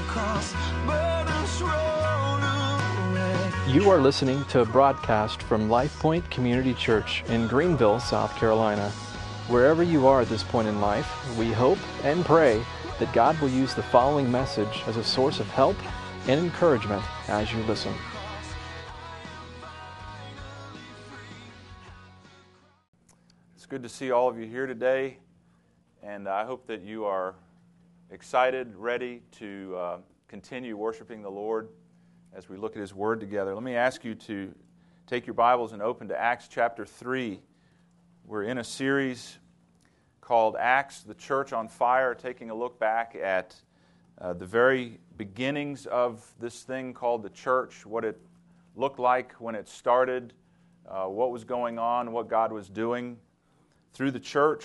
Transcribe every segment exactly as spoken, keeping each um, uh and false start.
cross, burdens roll away. You are listening to a broadcast from Life Point Community Church in Greenville, South Carolina. Wherever you are at this point in life, we hope and pray that God will use the following message as a source of help and encouragement as you listen. It's good to see all of you here today, and I hope that you are excited, ready to uh, continue worshiping the Lord as we look at His Word together. Let me ask you to take your Bibles and open to Acts chapter three. We're in a series called Acts, the Church on Fire, taking a look back at uh, the very beginnings of this thing called the church, what it looked like when it started, uh, what was going on, what God was doing through the church,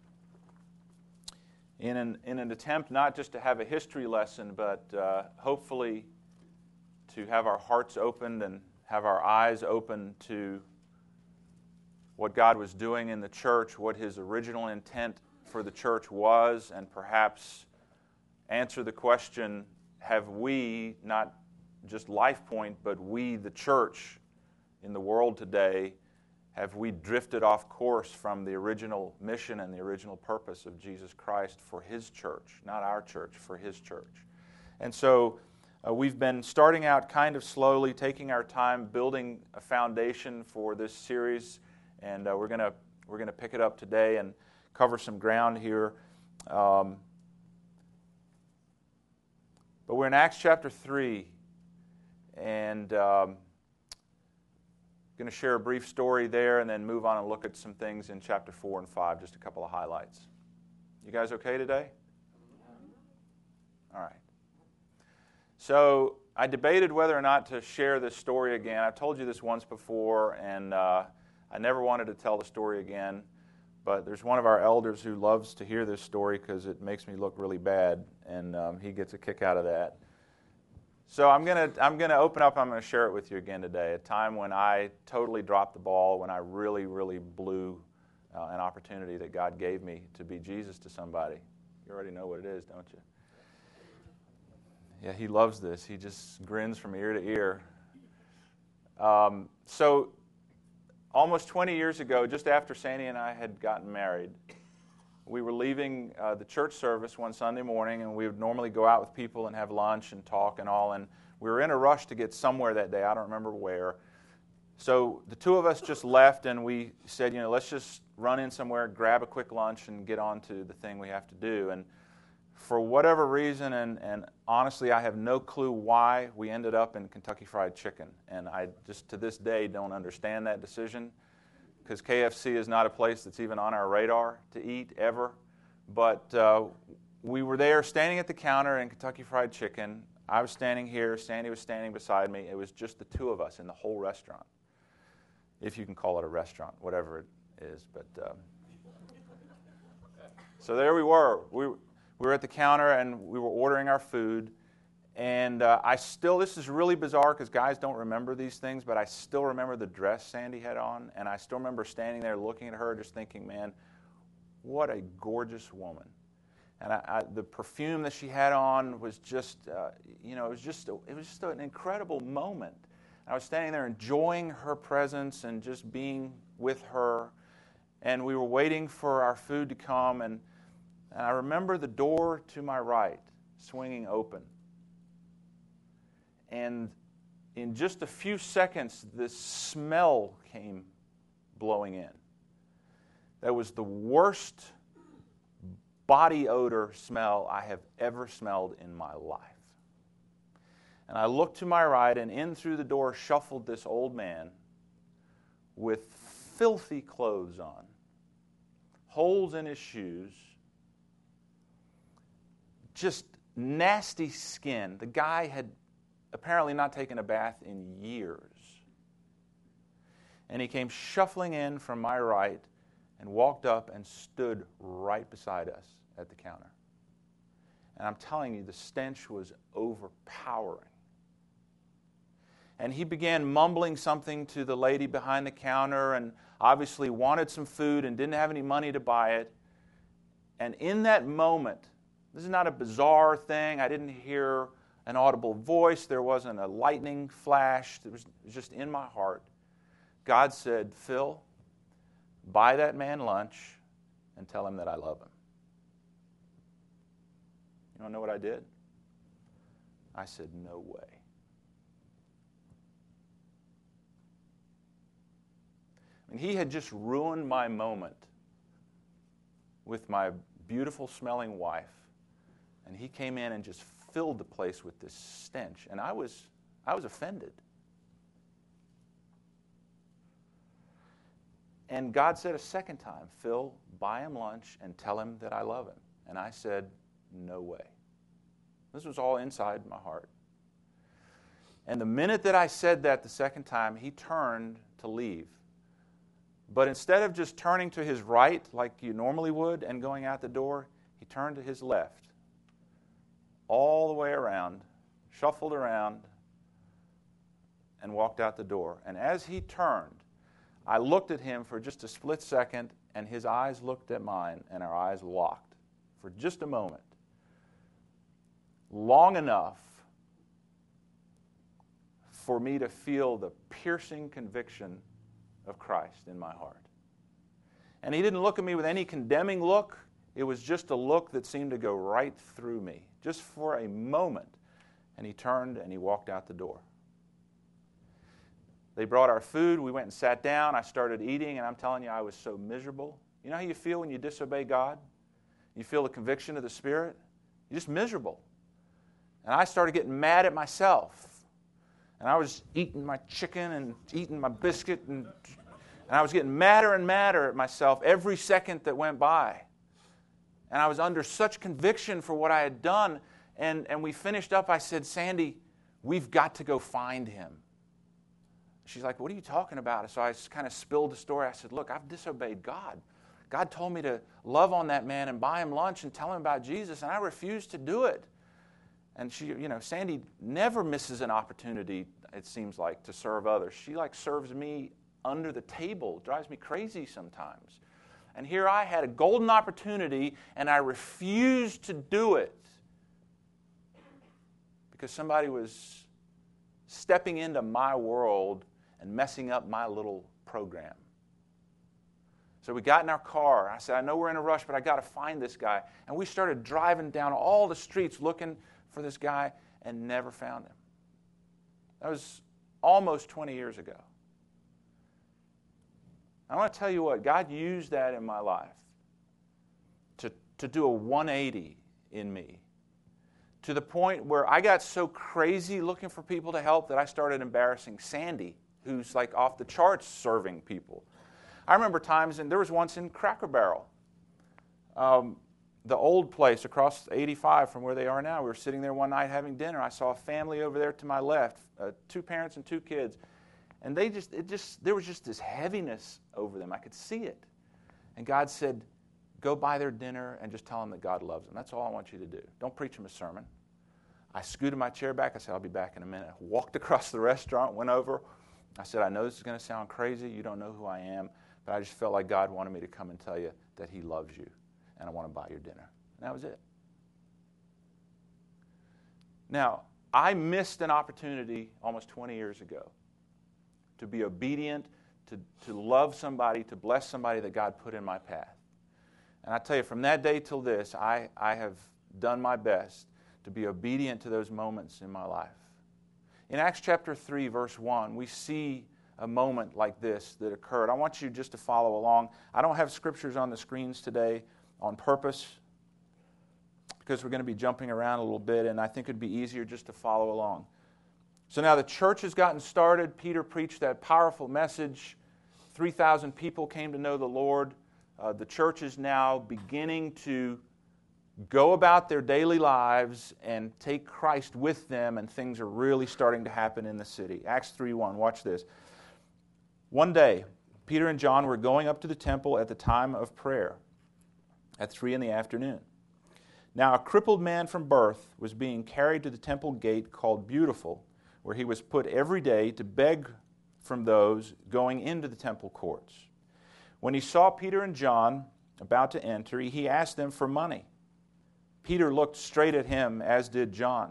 in an, in an attempt not just to have a history lesson, but uh, hopefully to have our hearts opened and have our eyes open to what God was doing in the church, what His original intent for the church was, and perhaps answer the question, have we, not just Life Point, but we, the church in the world today, have we drifted off course from the original mission and the original purpose of Jesus Christ for His church, not our church, for His church? And so uh, we've been starting out kind of slowly, taking our time, building a foundation for this series, and uh, we're gonna we're gonna pick it up today and cover some ground here. Um, but we're in Acts chapter three, and um, going to share a brief story there and then move on and look at some things in chapter four and five, just a couple of highlights. You guys okay today? All right. So I debated whether or not to share this story again. I've told you this once before, and uh, I never wanted to tell the story again, but there's one of our elders who loves to hear this story because it makes me look really bad, and um, he gets a kick out of that. So I'm going to I'm going to open up, I'm going to share it with you again today, a time when I totally dropped the ball, when I really, really blew uh, an opportunity that God gave me to be Jesus to somebody. You already know what it is, don't you? Yeah, he loves this. He just grins from ear to ear. Um, so almost twenty years ago, just after Sandy and I had gotten married, we were leaving uh, the church service one Sunday morning, and we would normally go out with people and have lunch and talk and all, and we were in a rush to get somewhere that day. I don't remember where. So the two of us just left, and we said, you know, let's just run in somewhere, grab a quick lunch, and get on to the thing we have to do. And for whatever reason, and, and honestly, I have no clue why, we ended up in Kentucky Fried Chicken. And I just, to this day, don't understand that decision, because K F C is not a place that's even on our radar to eat ever. But uh, we were there standing at the counter in Kentucky Fried Chicken. I was standing here, Sandy was standing beside me. It was just the two of us in the whole restaurant, if you can call it a restaurant, whatever it is. But uh, so there we were. We, we were at the counter, and we were ordering our food. And uh, I still, this is really bizarre because guys don't remember these things, but I still remember the dress Sandy had on, and I still remember standing there looking at her just thinking, man, what a gorgeous woman. And I, I, the perfume that she had on was just, uh, you know, it was just, a, it was just an incredible moment. I was standing there enjoying her presence and just being with her, and we were waiting for our food to come, and, and I remember the door to my right swinging open. And in just a few seconds, this smell came blowing in. That was the worst body odor smell I have ever smelled in my life. And I looked to my right, and in through the door shuffled this old man with filthy clothes on, holes in his shoes, just nasty skin. The guy had apparently not taken a bath in years. And he came shuffling in from my right and walked up and stood right beside us at the counter. And I'm telling you, the stench was overpowering. And he began mumbling something to the lady behind the counter and obviously wanted some food and didn't have any money to buy it. And in that moment, this is not a bizarre thing. I didn't hear an audible voice. There wasn't a lightning flash. It was just in my heart. God said, Phil, buy that man lunch and tell him that I love him. You want to know what I did? I said, no way. And he had just ruined my moment with my beautiful smelling wife. And he came in and just filled the place with this stench. And I was, I was offended. And God said a second time, Phil, buy him lunch and tell him that I love him. And I said, no way. This was all inside my heart. And the minute that I said that the second time, he turned to leave. But instead of just turning to his right like you normally would and going out the door, he turned to his left, all the way around, shuffled around, and walked out the door. And as he turned, I looked at him for just a split second, and his eyes looked at mine, and our eyes locked for just a moment. Long enough for me to feel the piercing conviction of Christ in my heart. And he didn't look at me with any condemning look. It was just a look that seemed to go right through me, just for a moment. And he turned and he walked out the door. They brought our food. We went and sat down. I started eating, and I'm telling you, I was so miserable. You know how you feel when you disobey God? You feel the conviction of the Spirit? You're just miserable. And I started getting mad at myself. And I was eating my chicken and eating my biscuit, and, and I was getting madder and madder at myself every second that went by. And I was under such conviction for what I had done. And, and we finished up. I said, Sandy, we've got to go find him. She's like, what are you talking about? So I just kind of spilled the story. I said, look, I've disobeyed God. God told me to love on that man and buy him lunch and tell him about Jesus, and I refused to do it. And she, you know, Sandy never misses an opportunity, it seems like, to serve others. She like serves me under the table. It drives me crazy sometimes. And here I had a golden opportunity, and I refused to do it because somebody was stepping into my world and messing up my little program. So we got in our car. I said, I know we're in a rush, but I got to find this guy. And we started driving down all the streets looking for this guy and never found him. That was almost twenty years ago. I want to tell you what, God used that in my life to, to do a one eighty in me, to the point where I got so crazy looking for people to help that I started embarrassing Sandy, who's like off the charts serving people. I remember times, and there was once in Cracker Barrel, um, the old place across eighty-five from where they are now. We were sitting there one night having dinner. I saw a family over there to my left, uh, two parents and two kids. And they just, it just, there was just this heaviness over them. I could see it. And God said, go buy their dinner and just tell them that God loves them. That's all I want you to do. Don't preach them a sermon. I scooted my chair back. I said, I'll be back in a minute. I walked across the restaurant, went over. I said, I know this is going to sound crazy. You don't know who I am. But I just felt like God wanted me to come and tell you that he loves you. And I want to buy your dinner. And that was it. Now, I missed an opportunity almost twenty years ago to be obedient, to, to love somebody, to bless somebody that God put in my path. And I tell you, from that day till this, I, I have done my best to be obedient to those moments in my life. In Acts chapter three, verse one, we see a moment like this that occurred. I want you just to follow along. I don't have scriptures on the screens today on purpose because we're going to be jumping around a little bit, and I think it would be easier just to follow along. So now the church has gotten started. Peter preached that powerful message. three thousand people came to know the Lord. Uh, the church is now beginning to go about their daily lives and take Christ with them, and things are really starting to happen in the city. Acts three one, watch this. One day, Peter and John were going up to the temple at the time of prayer at three in the afternoon. Now a crippled man from birth was being carried to the temple gate called Beautiful, where he was put every day to beg from those going into the temple courts. When he saw Peter and John about to enter, he asked them for money. Peter looked straight at him, as did John.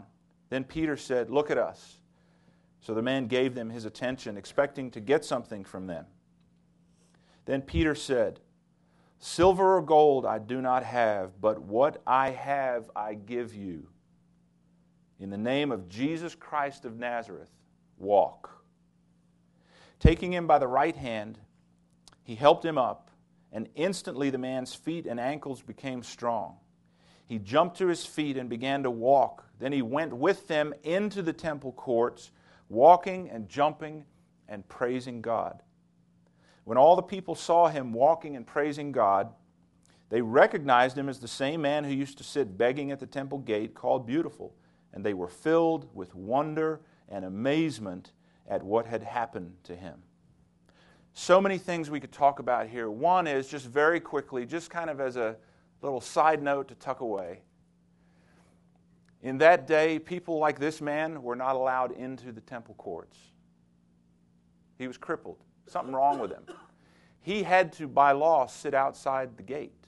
Then Peter said, "Look at us." So the man gave them his attention, expecting to get something from them. Then Peter said, "Silver or gold I do not have, but what I have I give you. In the name of Jesus Christ of Nazareth, walk." Taking him by the right hand, he helped him up, and instantly the man's feet and ankles became strong. He jumped to his feet and began to walk. Then he went with them into the temple courts, walking and jumping and praising God. When all the people saw him walking and praising God, they recognized him as the same man who used to sit begging at the temple gate called Beautiful, and they were filled with wonder and amazement at what had happened to him. So many things we could talk about here. One is, just very quickly, just kind of as a little side note to tuck away. In that day, people like this man were not allowed into the temple courts. He was crippled. Something wrong with him. He had to, by law, sit outside the gate.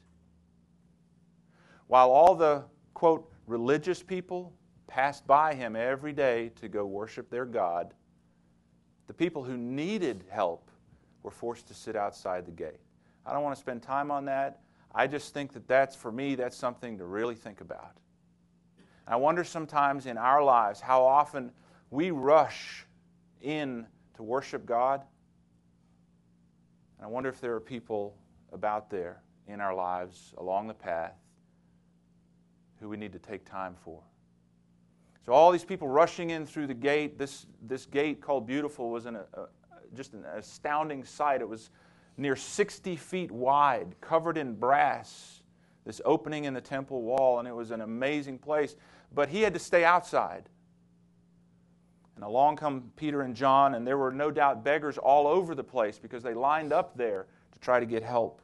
While all the, quote, religious people passed by him every day to go worship their God, the people who needed help were forced to sit outside the gate. I don't want to spend time on that. I just think that that's, for me, that's something to really think about. I wonder sometimes in our lives how often we rush in to worship God. And I wonder if there are people about there in our lives along the path who we need to take time for. So all these people rushing in through the gate, this, this gate called Beautiful was an, a, just an astounding sight. It was near sixty feet wide, covered in brass, this opening in the temple wall, and it was an amazing place. But he had to stay outside. And along come Peter and John, and there were no doubt beggars all over the place because they lined up there to try to get help.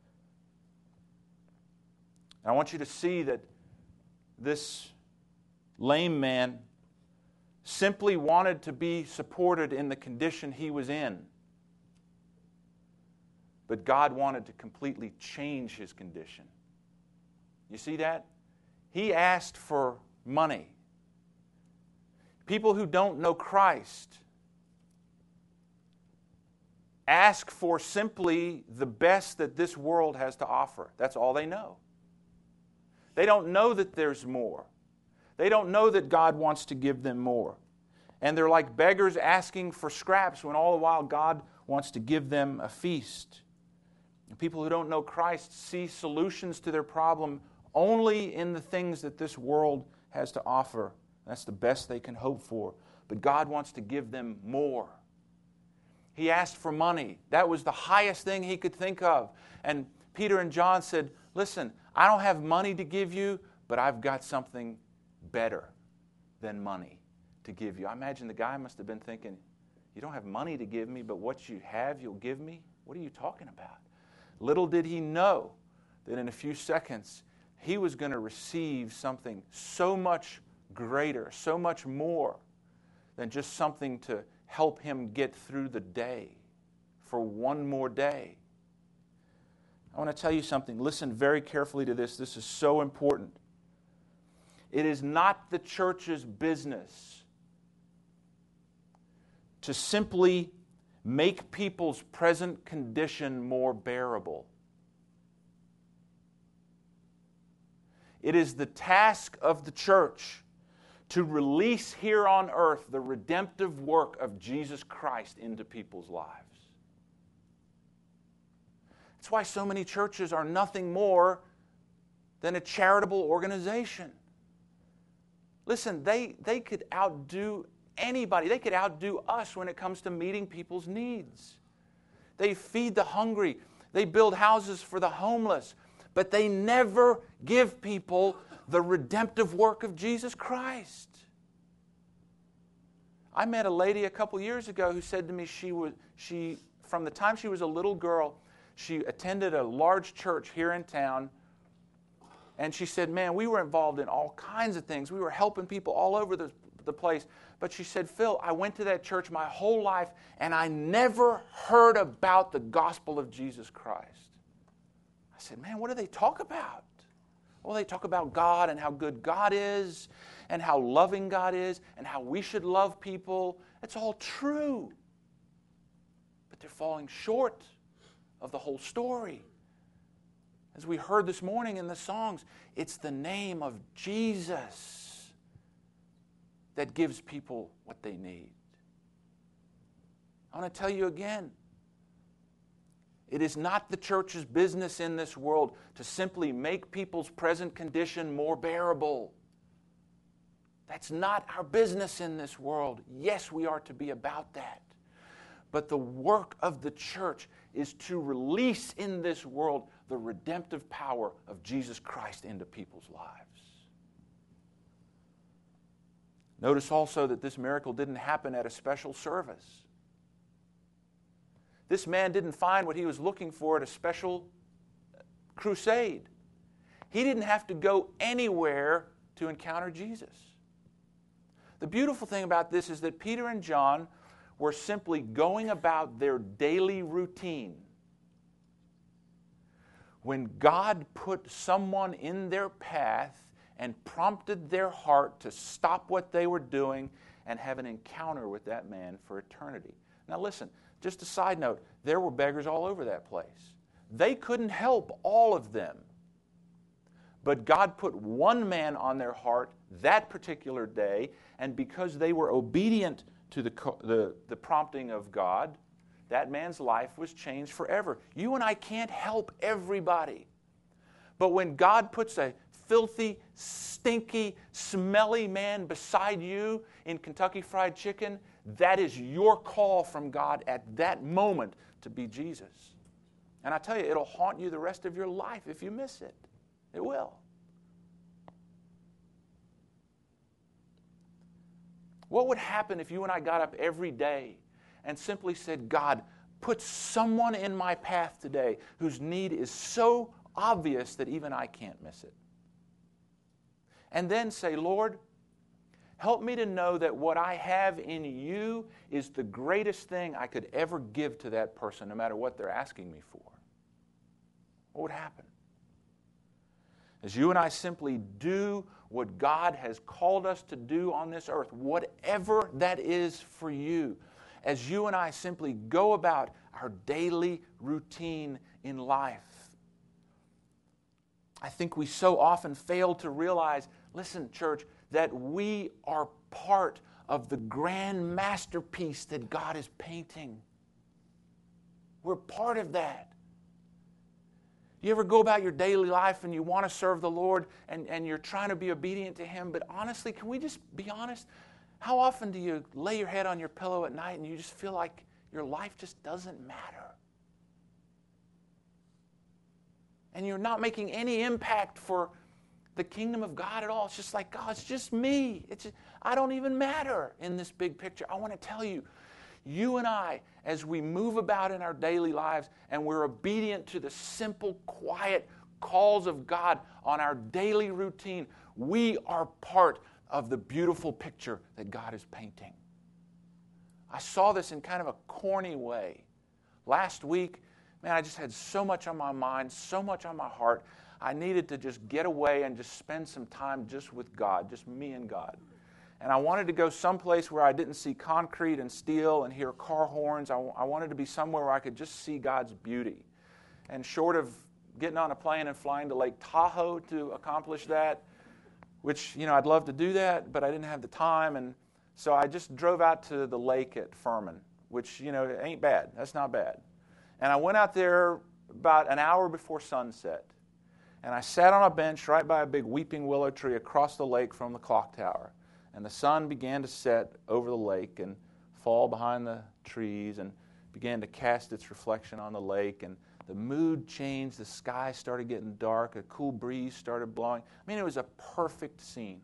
And I want you to see that this lame man simply wanted to be supported in the condition he was in. But God wanted to completely change his condition. You see that? He asked for money. People who don't know Christ ask for simply the best that this world has to offer. That's all they know. They don't know that there's more. They don't know that God wants to give them more. And they're like beggars asking for scraps when all the while God wants to give them a feast. And people who don't know Christ see solutions to their problem only in the things that this world has to offer. That's the best they can hope for. But God wants to give them more. He asked for money. That was the highest thing he could think of. And Peter and John said, "Listen, I don't have money to give you, but I've got something better than money to give you." I imagine the guy must have been thinking, "You don't have money to give me, but what you have you'll give me? What are you talking about?" Little did he know that in a few seconds he was going to receive something so much greater, so much more than just something to help him get through the day for one more day. I want to tell you something. Listen very carefully to this. This is so important. It is not the church's business to simply make people's present condition more bearable. It is the task of the church to release here on earth the redemptive work of Jesus Christ into people's lives. That's why so many churches are nothing more than a charitable organization. Listen, they, they could outdo anybody. They could outdo us when it comes to meeting people's needs. They feed the hungry. They build houses for the homeless. But they never give people the redemptive work of Jesus Christ. I met a lady a couple years ago who said to me she was she from the time she was a little girl, she attended a large church here in town. And she said, "Man, we were involved in all kinds of things. We were helping people all over the, the place." But she said, "Phil, I went to that church my whole life, and I never heard about the gospel of Jesus Christ." I said, "Man, what do they talk about? Well, they talk about God and how good God is and how loving God is and how we should love people. It's all true. But they're falling short of the whole story. As we heard this morning in the songs, it's the name of Jesus that gives people what they need. I want to tell you again, it is not the church's business in this world to simply make people's present condition more bearable. That's not our business in this world. Yes, we are to be about that. But the work of the church is to release in this world the redemptive power of Jesus Christ into people's lives. Notice also that this miracle didn't happen at a special service. This man didn't find what he was looking for at a special crusade. He didn't have to go anywhere to encounter Jesus. The beautiful thing about this is that Peter and John were simply going about their daily routine. When God put someone in their path and prompted their heart to stop what they were doing and have an encounter with that man for eternity. Now listen, just a side note, there were beggars all over that place. They couldn't help all of them. But God put one man on their heart that particular day, and because they were obedient to the, the, the prompting of God, that man's life was changed forever. You and I can't help everybody. But when God puts a filthy, stinky, smelly man beside you in Kentucky Fried Chicken, that is your call from God at that moment to be Jesus. And I tell you, it'll haunt you the rest of your life if you miss it. It will. What would happen if you and I got up every day and simply said, God, put someone in my path today whose need is so obvious that even I can't miss it? And then say, Lord, help me to know that what I have in you is the greatest thing I could ever give to that person, no matter what they're asking me for. What would happen? As you and I simply do what God has called us to do on this earth, whatever that is for you, as you and I simply go about our daily routine in life, I think we so often fail to realize, listen, church, that we are part of the grand masterpiece that God is painting. We're part of that. You ever go about your daily life and you want to serve the Lord and, and you're trying to be obedient to Him, but honestly, can we just be honest? How often do you lay your head on your pillow at night and you just feel like your life just doesn't matter? And you're not making any impact for the kingdom of God at all. It's just like, God, it's just me. It's just, I don't even matter in this big picture. I want to tell you, you and I, as we move about in our daily lives and we're obedient to the simple, quiet calls of God on our daily routine, we are part of the beautiful picture that God is painting. I saw this in kind of a corny way. Last week, man, I just had so much on my mind, so much on my heart. I needed to just get away and just spend some time just with God, just me and God. And I wanted to go someplace where I didn't see concrete and steel and hear car horns. I, I wanted to be somewhere where I could just see God's beauty. And short of getting on a plane and flying to Lake Tahoe to accomplish that, which, you know, I'd love to do that, but I didn't have the time. And so I just drove out to the lake at Furman, which, you know, ain't bad. That's not bad. And I went out there about an hour before sunset. And I sat on a bench right by a big weeping willow tree across the lake from the clock tower. And the sun began to set over the lake and fall behind the trees and began to cast its reflection on the lake. And the mood changed. The sky started getting dark. A cool breeze started blowing. I mean, it was a perfect scene.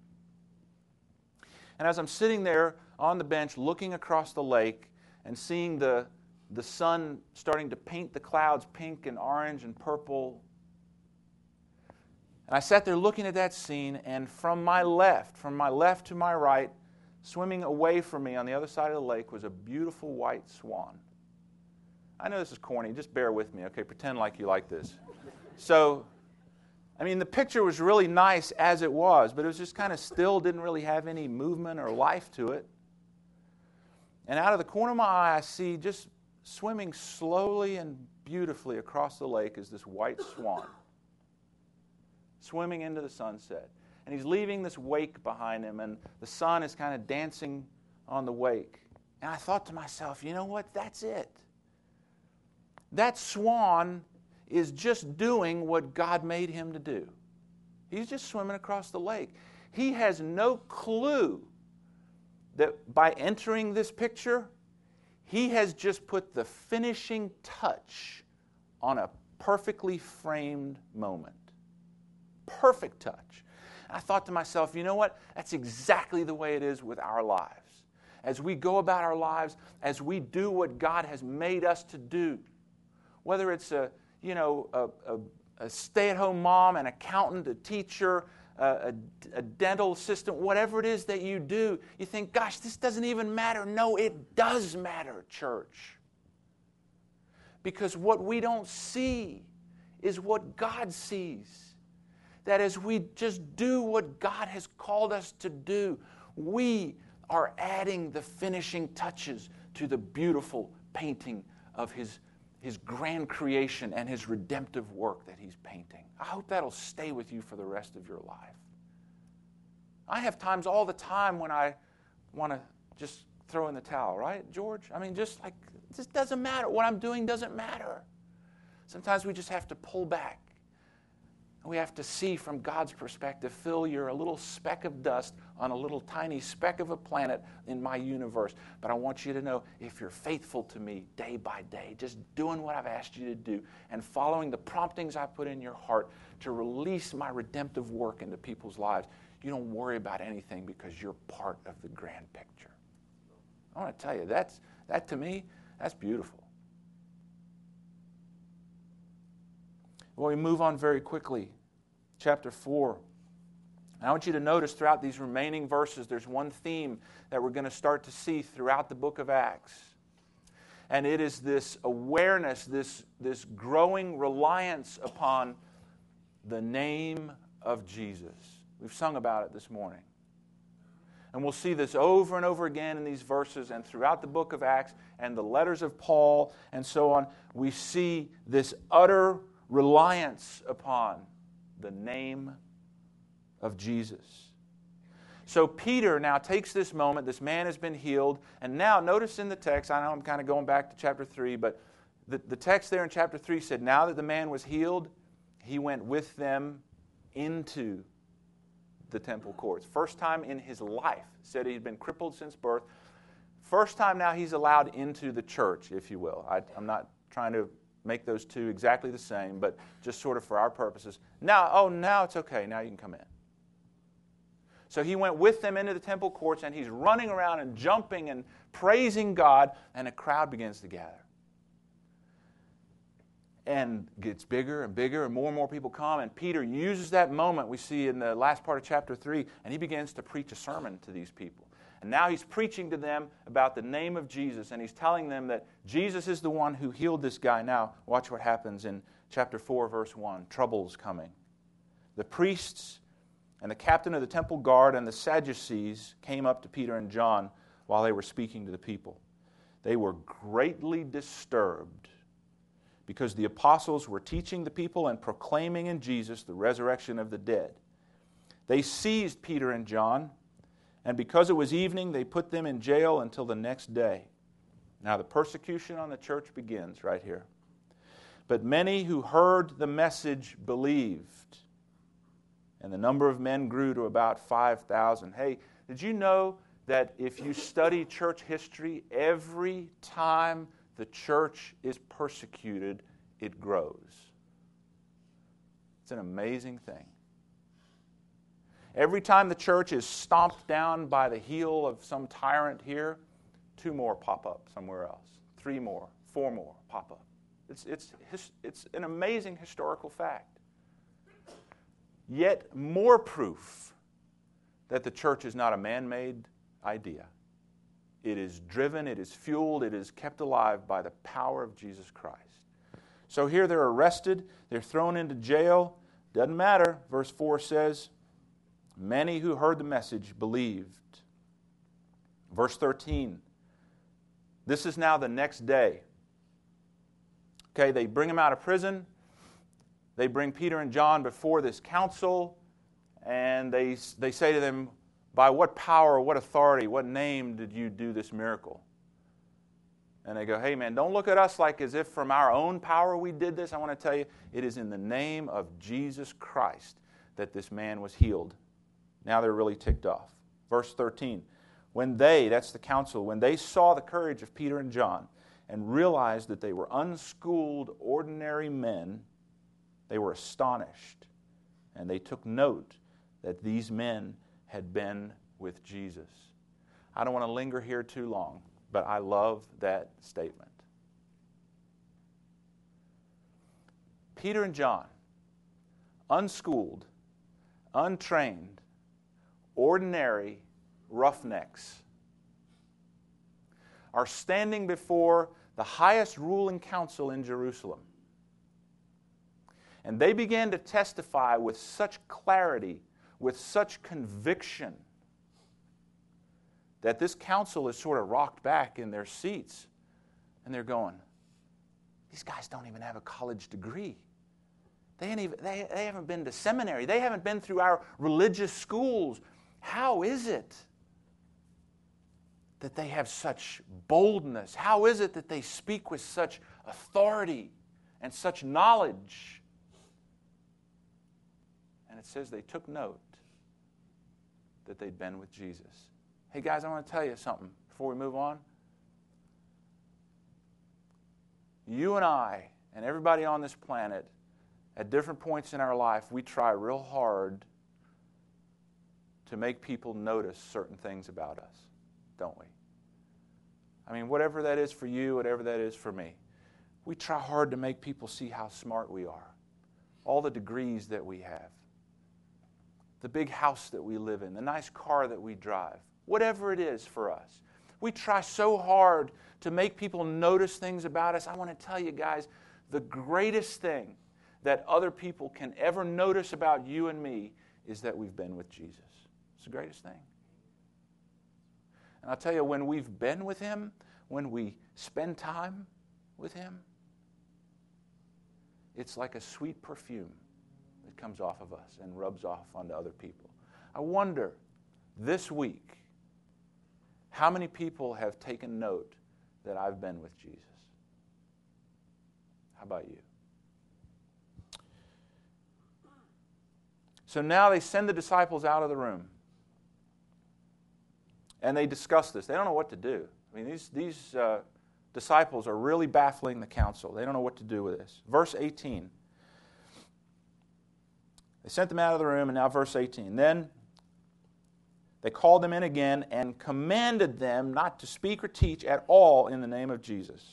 And as I'm sitting there on the bench looking across the lake and seeing the, the sun starting to paint the clouds pink and orange and purple, and I sat there looking at that scene, and from my left, from my left to my right, swimming away from me on the other side of the lake was a beautiful white swan. I know this is corny. Just bear with me, okay? Pretend like you like this. So I mean, the picture was really nice as it was, but it was just kind of still, didn't really have any movement or life to it. And out of the corner of my eye, I see just swimming slowly and beautifully across the lake is this white swan, swimming into the sunset. And he's leaving this wake behind him, and the sun is kind of dancing on the wake. And I thought to myself, you know what? That's it. That swan is just doing what God made him to do. He's just swimming across the lake. He has no clue that by entering this picture, he has just put the finishing touch on a perfectly framed moment. Perfect touch. And I thought to myself, you know what? That's exactly the way it is with our lives. As we go about our lives, as we do what God has made us to do, whether it's a you know, a, a, a stay-at-home mom, an accountant, a teacher, a, a, a dental assistant, whatever it is that you do, you think, gosh, this doesn't even matter. No, it does matter, church. Because what we don't see is what God sees. That as we just do what God has called us to do, we are adding the finishing touches to the beautiful painting of His His grand creation and His redemptive work that He's painting. I hope that'll stay with you for the rest of your life. I have times all the time when I want to just throw in the towel, right, George? I mean, just like, this doesn't matter. What I'm doing doesn't matter. Sometimes we just have to pull back. We have to see from God's perspective, Phil, you're a little speck of dust on a little tiny speck of a planet in my universe. But I want you to know, if you're faithful to me day by day, just doing what I've asked you to do and following the promptings I put in your heart to release my redemptive work into people's lives, you don't worry about anything because you're part of the grand picture. I want to tell you, that's, that to me, that's beautiful. Well, we move on very quickly. Chapter four. I want you to notice throughout these remaining verses, there's one theme that we're going to start to see throughout the book of Acts. And it is this awareness, this, this growing reliance upon the name of Jesus. We've sung about it this morning. And we'll see this over and over again in these verses and throughout the book of Acts and the letters of Paul and so on. We see this utter reliance upon the name of Jesus. So Peter now takes this moment, this man has been healed, and now notice in the text, I know I'm kind of going back to chapter three, but the, the text there in chapter three said, now that the man was healed, he went with them into the temple courts. First time in his life, said he'd been crippled since birth. First time now he's allowed into the church, if you will. I, I'm not trying to make those two exactly the same, but just sort of for our purposes. Now, oh, now it's okay. Now you can come in. So he went with them into the temple courts, and he's running around and jumping and praising God, and a crowd begins to gather. And gets bigger and bigger, and more and more people come, and Peter uses that moment we see in the last part of chapter three, and he begins to preach a sermon to these people. And now he's preaching to them about the name of Jesus, and he's telling them that Jesus is the one who healed this guy. Now, watch what happens in chapter four, verse one. Trouble's coming. The priests and the captain of the temple guard and the Sadducees came up to Peter and John while they were speaking to the people. They were greatly disturbed because the apostles were teaching the people and proclaiming in Jesus the resurrection of the dead. They seized Peter and John, and because it was evening, they put them in jail until the next day. Now the persecution on the church begins right here. But many who heard the message believed, and the number of men grew to about five thousand. Hey, did you know that if you study church history, every time the church is persecuted, it grows? It's an amazing thing. Every time the church is stomped down by the heel of some tyrant here, two more pop up somewhere else. Three more, four more pop up. It's, it's, it's an amazing historical fact. Yet more proof that the church is not a man-made idea. It is driven, it is fueled, it is kept alive by the power of Jesus Christ. So here they're arrested, they're thrown into jail. Doesn't matter. Verse four says, many who heard the message believed. Verse thirteen, this is now the next day. Okay, they bring him out of prison. They bring Peter and John before this council, and they, they say to them, by what power, what authority, what name did you do this miracle? And they go, hey man, don't look at us like as if from our own power we did this. I want to tell you, it is in the name of Jesus Christ that this man was healed. Now they're really ticked off. Verse thirteen, when they, that's the council, when they saw the courage of Peter and John and realized that they were unschooled, ordinary men, they were astonished. And they took note that these men had been with Jesus. I don't want to linger here too long, but I love that statement. Peter and John, unschooled, untrained, ordinary roughnecks, are standing before the highest ruling council in Jerusalem. And they began to testify with such clarity, with such conviction, that this council is sort of rocked back in their seats. And they're going, these guys don't even have a college degree. They, ain't even, they, they haven't been to seminary. They haven't been through our religious schools. How is it that they have such boldness? How is it that they speak with such authority and such knowledge? And it says they took note that they'd been with Jesus. Hey guys, I want to tell you something before we move on. You and I and everybody on this planet, at different points in our life, we try real hard to make people notice certain things about us, don't we? I mean, whatever that is for you, whatever that is for me, we try hard to make people see how smart we are, all the degrees that we have, the big house that we live in, the nice car that we drive, whatever it is for us. We try so hard to make people notice things about us. I want to tell you guys, the greatest thing that other people can ever notice about you and me is that we've been with Jesus. It's the greatest thing. And I'll tell you, when we've been with Him, when we spend time with Him, it's like a sweet perfume that comes off of us and rubs off onto other people. I wonder, this week, how many people have taken note that I've been with Jesus? How about you? So now they send the disciples out of the room. And they discuss this. They don't know what to do. I mean, these, these uh, disciples are really baffling the council. They don't know what to do with this. Verse eighteen. They sent them out of the room, and now verse eighteen. Then they called them in again and commanded them not to speak or teach at all in the name of Jesus.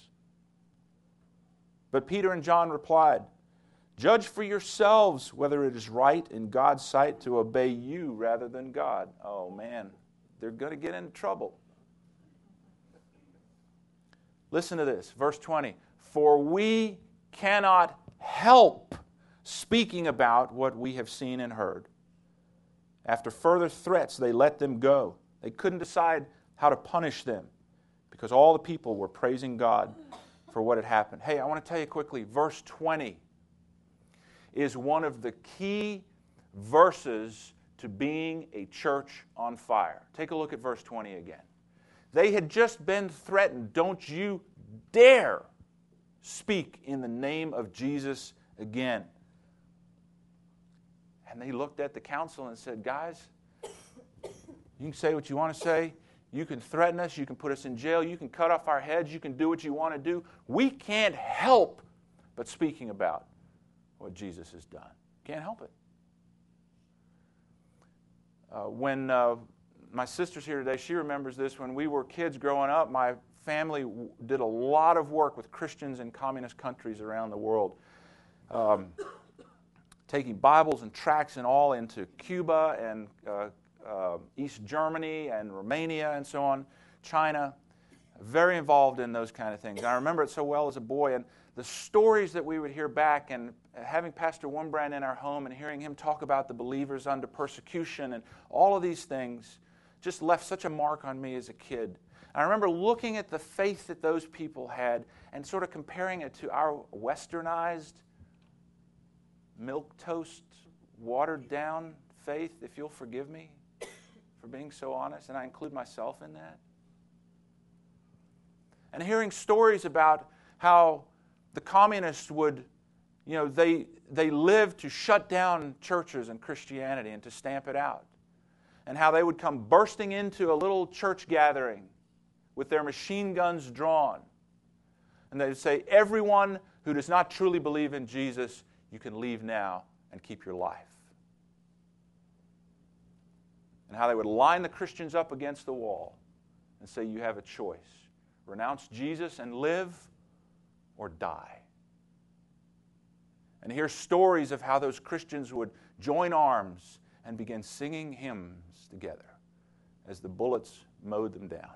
But Peter and John replied, judge for yourselves whether it is right in God's sight to obey you rather than God. Oh, man, they're going to get into trouble. Listen to this, verse twenty. For we cannot help speaking about what we have seen and heard. After further threats, they let them go. They couldn't decide how to punish them because all the people were praising God for what had happened. Hey, I want to tell you quickly, verse twenty is one of the key verses to being a church on fire. Take a look at verse twenty again. They had just been threatened. Don't you dare speak in the name of Jesus again. And they looked at the council and said, guys, you can say what you want to say. You can threaten us. You can put us in jail. You can cut off our heads. You can do what you want to do. We can't help but speaking about what Jesus has done. Can't help it. Uh, when uh, my sister's here today, she remembers this. When we were kids growing up, my family w- did a lot of work with Christians in communist countries around the world. Um, taking Bibles and tracts and all into Cuba and uh, uh, East Germany and Romania and so on, China. Very involved in those kind of things. And I remember it so well as a boy. And the stories that we would hear back, and having Pastor Wurmbrand in our home and hearing him talk about the believers under persecution and all of these things just left such a mark on me as a kid. I remember looking at the faith that those people had and sort of comparing it to our westernized, milquetoast, watered-down faith, if you'll forgive me for being so honest, and I include myself in that. And hearing stories about how the communists would, you know, they, they lived to shut down churches and Christianity and to stamp it out. And how they would come bursting into a little church gathering with their machine guns drawn. And they would say, everyone who does not truly believe in Jesus, you can leave now and keep your life. And how they would line the Christians up against the wall and say, you have a choice. Renounce Jesus and live, or die. And hear stories of how those Christians would join arms and begin singing hymns together as the bullets mowed them down.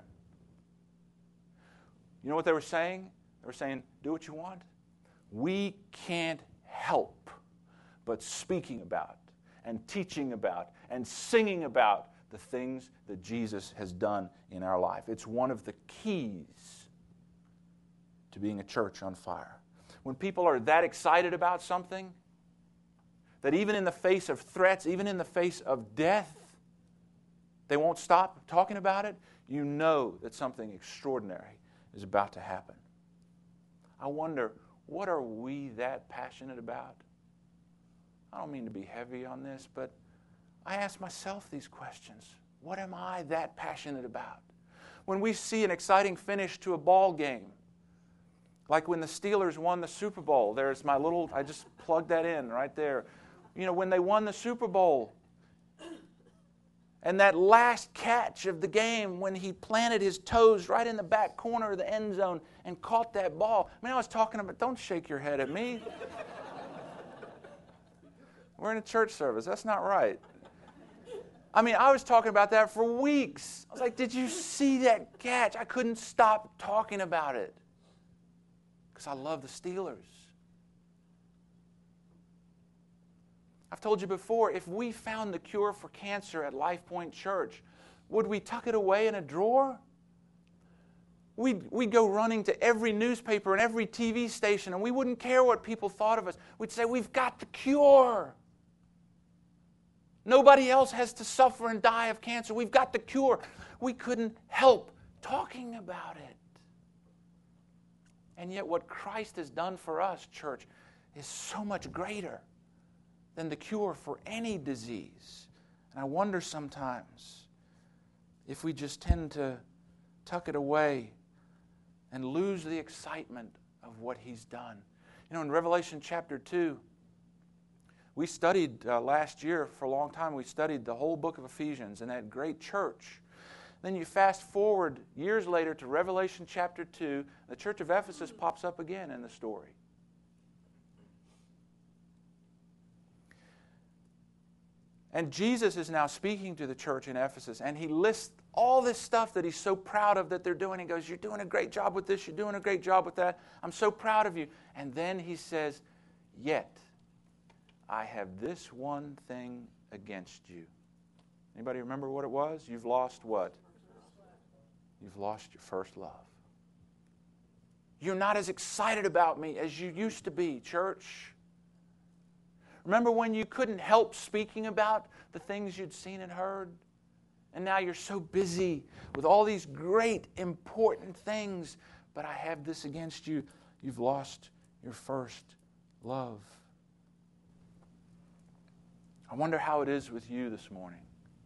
You know what they were saying? They were saying, do what you want. We can't help but speaking about and teaching about and singing about the things that Jesus has done in our life. It's one of the keys to being a church on fire. When people are that excited about something, that even in the face of threats, even in the face of death, they won't stop talking about it, you know that something extraordinary is about to happen. I wonder, what are we that passionate about? I don't mean to be heavy on this, but I ask myself these questions. What am I that passionate about? When we see an exciting finish to a ball game, like when the Steelers won the Super Bowl, there's my little, I just plugged that in right there. You know, when they won the Super Bowl, and that last catch of the game when he planted his toes right in the back corner of the end zone and caught that ball. I mean, I was talking about, don't shake your head at me. We're in a church service. That's not right. I mean, I was talking about that for weeks. I was like, did you see that catch? I couldn't stop talking about it because I love the Steelers. I've told you before, if we found the cure for cancer at Life Point Church, would we tuck it away in a drawer? We'd, we'd go running to every newspaper and every T V station, and we wouldn't care what people thought of us. We'd say, we've got the cure. Nobody else has to suffer and die of cancer. We've got the cure. We couldn't help talking about it. And yet what Christ has done for us, church, is so much greater than the cure for any disease. And I wonder sometimes if we just tend to tuck it away and lose the excitement of what He's done. You know, in Revelation chapter two, we studied uh, last year for a long time, we studied the whole book of Ephesians and that great church. Then you fast forward years later to Revelation chapter two, the church of Ephesus pops up again in the story. And Jesus is now speaking to the church in Ephesus, and He lists all this stuff that He's so proud of that they're doing. He goes, you're doing a great job with this, you're doing a great job with that. I'm so proud of you. And then He says, yet I have this one thing against you. Anybody remember what it was? You've lost what? You've lost your first love. You're not as excited about me as you used to be, church. Remember when you couldn't help speaking about the things you'd seen and heard? And now you're so busy with all these great, important things. But I have this against you. You've lost your first love. I wonder how it is with you this morning.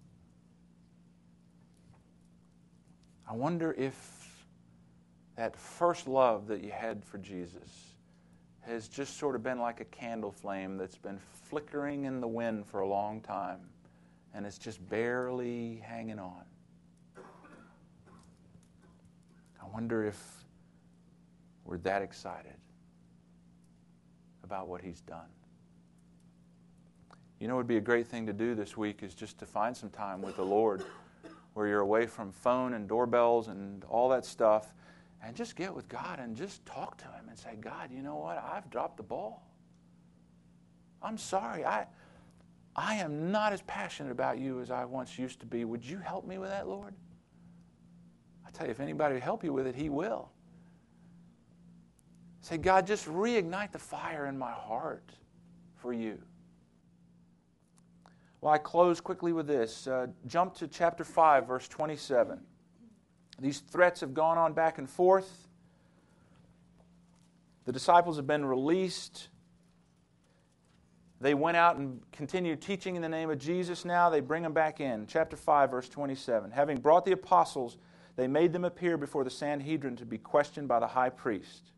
I wonder if that first love that you had for Jesus has just sort of been like a candle flame that's been flickering in the wind for a long time, and it's just barely hanging on. I wonder if we're that excited about what He's done. You know what would be a great thing to do this week is just to find some time with the Lord where you're away from phone and doorbells and all that stuff, and just get with God and just talk to Him and say, God, you know what? I've dropped the ball. I'm sorry. I, I am not as passionate about you as I once used to be. Would you help me with that, Lord? I tell you, if anybody will help you with it, He will. Say, God, just reignite the fire in my heart for you. Well, I close quickly with this. Uh, jump to chapter five, verse twenty-seven. These threats have gone on back and forth. The disciples have been released. They went out and continued teaching in the name of Jesus. Now they bring them back in. Chapter five, verse twenty-seven. Having brought the apostles, they made them appear before the Sanhedrin to be questioned by the high priest.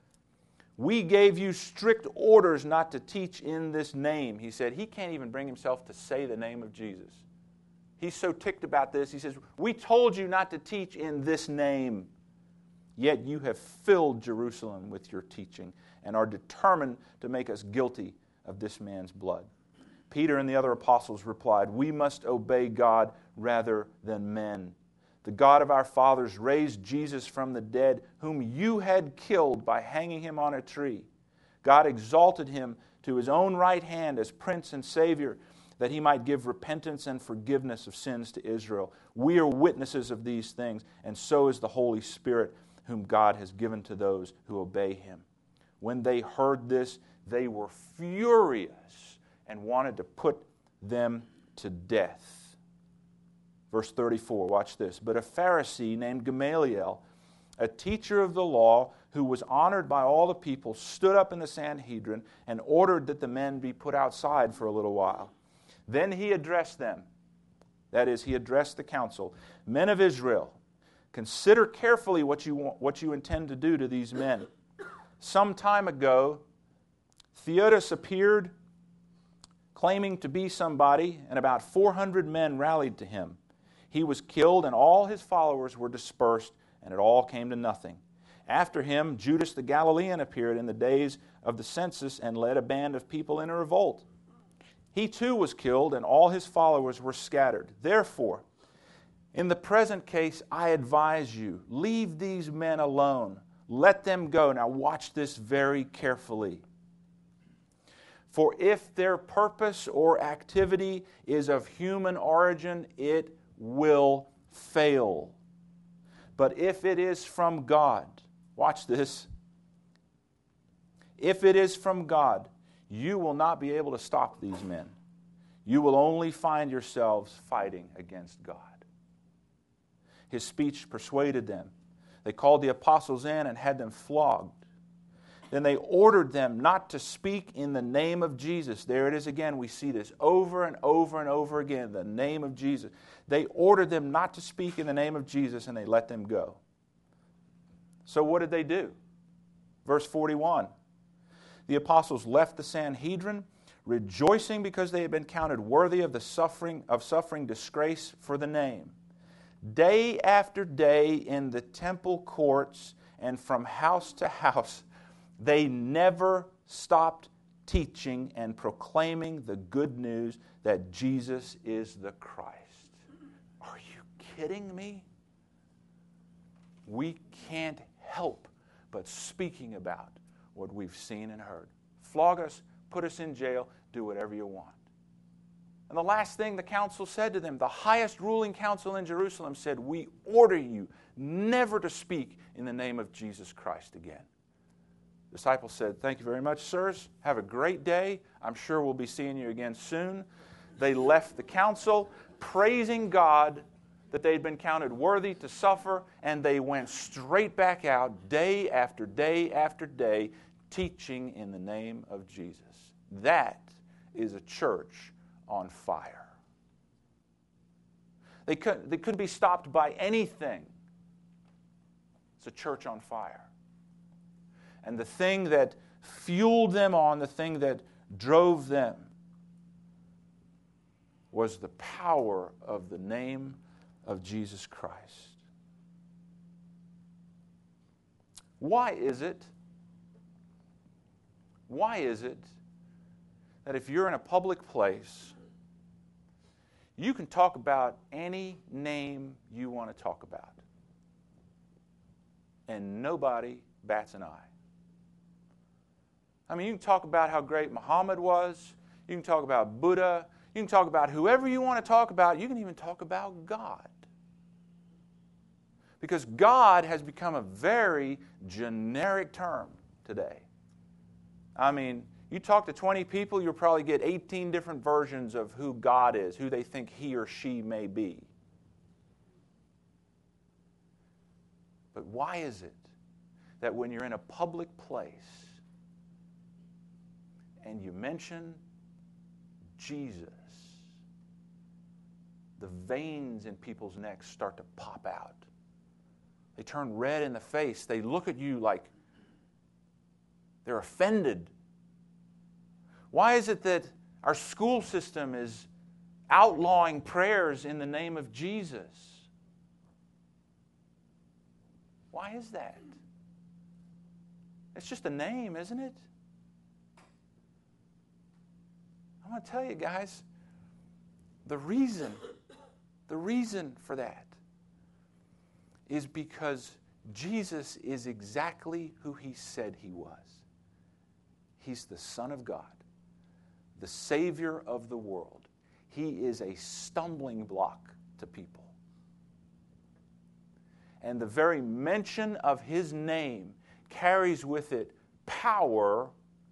We gave you strict orders not to teach in this name. He said he can't even bring himself to say the name of Jesus. He's so ticked about this. He says, we told you not to teach in this name, yet you have filled Jerusalem with your teaching and are determined to make us guilty of this man's blood. Peter and the other apostles replied, we must obey God rather than men. The God of our fathers raised Jesus from the dead, whom you had killed by hanging him on a tree. God exalted him to his own right hand as Prince and Savior, that he might give repentance and forgiveness of sins to Israel. We are witnesses of these things, and so is the Holy Spirit, whom God has given to those who obey him. When they heard this, they were furious and wanted to put them to death. Verse thirty-four, watch this. But a Pharisee named Gamaliel, a teacher of the law, who was honored by all the people, stood up in the Sanhedrin and ordered that the men be put outside for a little while. Then he addressed them. That is, he addressed the council. Men of Israel, consider carefully what you want, what you intend to do to these men. Some time ago, Theudas appeared claiming to be somebody, and about four hundred men rallied to him. He was killed, and all his followers were dispersed, and it all came to nothing. After him, Judas the Galilean appeared in the days of the census and led a band of people in a revolt. He too was killed, and all his followers were scattered. Therefore, in the present case, I advise you, leave these men alone. Let them go. Now watch this very carefully. For if their purpose or activity is of human origin, it will fail. But if it is from God, watch this. If it is from God, you will not be able to stop these men. You will only find yourselves fighting against God. His speech persuaded them. They called the apostles in and had them flogged. Then they ordered them not to speak in the name of Jesus. There it is again. We see this over and over and over again, the name of Jesus. They ordered them not to speak in the name of Jesus, and they let them go. So what did they do? Verse forty-one. The apostles left the Sanhedrin, rejoicing because they had been counted worthy of the suffering of suffering disgrace for the name. Day after day in the temple courts and from house to house, they never stopped teaching and proclaiming the good news that Jesus is the Christ. Are you kidding me? We can't help but speaking about what we've seen and heard. Flog us, put us in jail, do whatever you want. And the last thing the council said to them, the highest ruling council in Jerusalem said, we order you never to speak in the name of Jesus Christ again. The disciples said, thank you very much, sirs. Have a great day. I'm sure we'll be seeing you again soon. They left the council, praising God that they'd been counted worthy to suffer, and they went straight back out day after day after day, teaching in the name of Jesus. That is a church on fire. They couldn't, they couldn't be stopped by anything. It's a church on fire. And the thing that fueled them on, the thing that drove them, was the power of the name of Jesus Christ. Why is it, why is it that if you're in a public place, you can talk about any name you want to talk about? and nobody bats an eye. I mean, you can talk about how great Muhammad was. You can talk about Buddha. You can talk about whoever you want to talk about. You can even talk about God. Because God has become a very generic term today. I mean, you talk to twenty people, you'll probably get eighteen different versions of who God is, who they think he or she may be. But why is it that when you're in a public place and you mention Jesus, the veins in people's necks start to pop out? They turn red in the face. They look at you like they're offended. Why is it that our school system is outlawing prayers in the name of Jesus? Why is that? It's just a name, isn't it? I want to tell you guys, the reason, the reason for that is because Jesus is exactly who he said he was. He's the Son of God, the Savior of the world. He is a stumbling block to people. And the very mention of his name carries with it power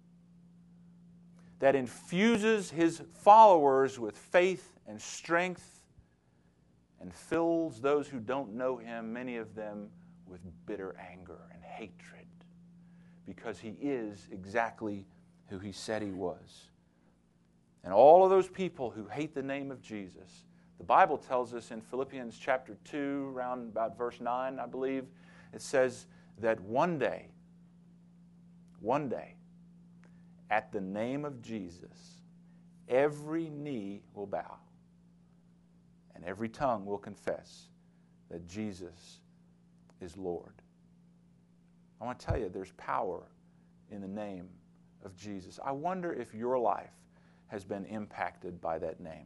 that infuses his followers with faith and strength and fills those who don't know him, many of them, with bitter anger and hatred, because he is exactly who he said he was. And all of those people who hate the name of Jesus, the Bible tells us in Philippians chapter two, around about verse nine, I believe, it says that one day, one day, at the name of Jesus, every knee will bow and every tongue will confess that Jesus is Lord. I want to tell you, there's power in the name of Jesus. I wonder if your life has been impacted by that name.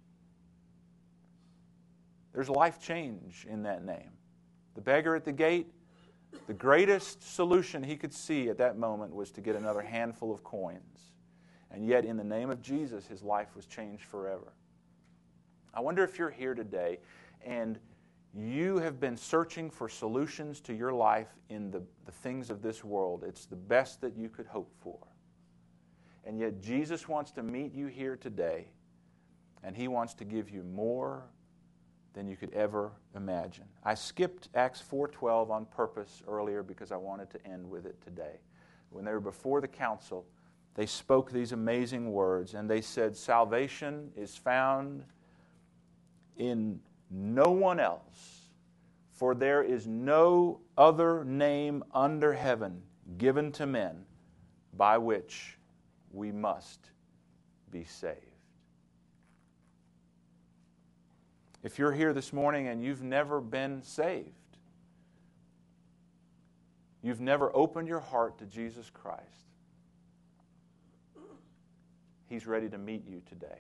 There's life change in that name. The beggar at the gate, the greatest solution he could see at that moment was to get another handful of coins. And yet, in the name of Jesus, his life was changed forever. I wonder if you're here today and you have been searching for solutions to your life in the, the things of this world. It's the best that you could hope for. And yet Jesus wants to meet you here today, and he wants to give you more than you could ever imagine. I skipped Acts four twelve on purpose earlier because I wanted to end with it today. When they were before the council, they spoke these amazing words, and they said, "Salvation is found in no one else, for there is no other name under heaven given to men by which we must be saved." If you're here this morning and you've never been saved, you've never opened your heart to Jesus Christ, he's ready to meet you today.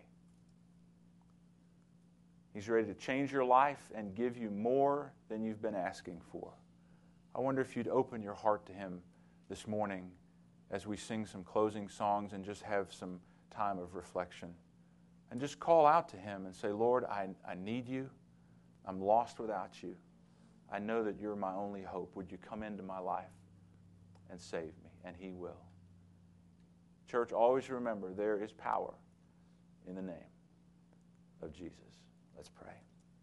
He's ready to change your life and give you more than you've been asking for. I wonder if you'd open your heart to him this morning as we sing some closing songs and just have some time of reflection. And just call out to him and say, "Lord, I, I need you. I'm lost without you. I know that you're my only hope. Would you come into my life and save me?" And he will. Church, always remember there is power in the name of Jesus. Let's pray.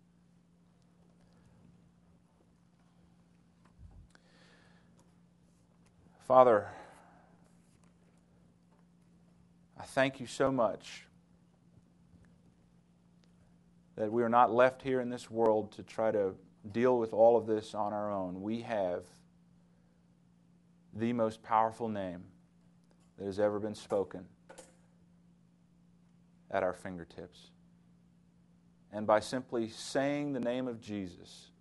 Father, I thank you so much that we are not left here in this world to try to deal with all of this on our own. We have the most powerful name that has ever been spoken at our fingertips. And by simply saying the name of Jesus,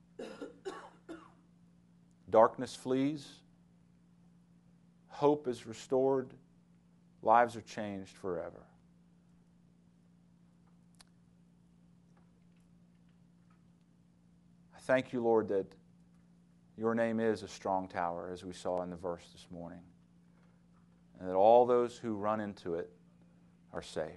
darkness flees, hope is restored, lives are changed forever. I thank you, Lord, that your name is a strong tower, as we saw in the verse this morning, and that all those who run into it are safe.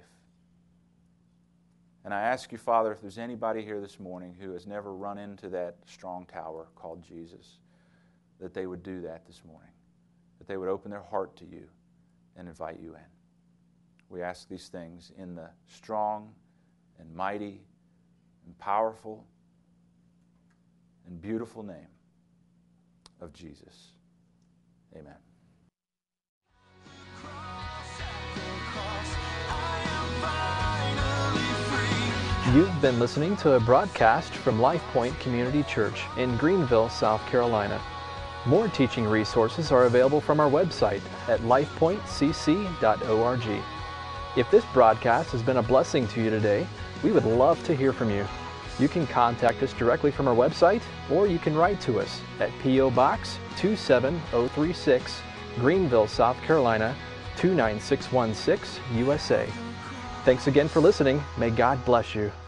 And I ask you, Father, if there's anybody here this morning who has never run into that strong tower called Jesus, that they would do that this morning, that they would open their heart to you and invite you in. We ask these things in the strong and mighty and powerful and beautiful name of Jesus. Amen. You've been listening to a broadcast from Life Point Community Church in Greenville, South Carolina. More teaching resources are available from our website at life point c c dot org. If this broadcast has been a blessing to you today, we would love to hear from you. You can contact us directly from our website, or you can write to us at P O Box two seven zero three six, Greenville, South Carolina two nine six one six, U S A. Thanks again for listening. May God bless you.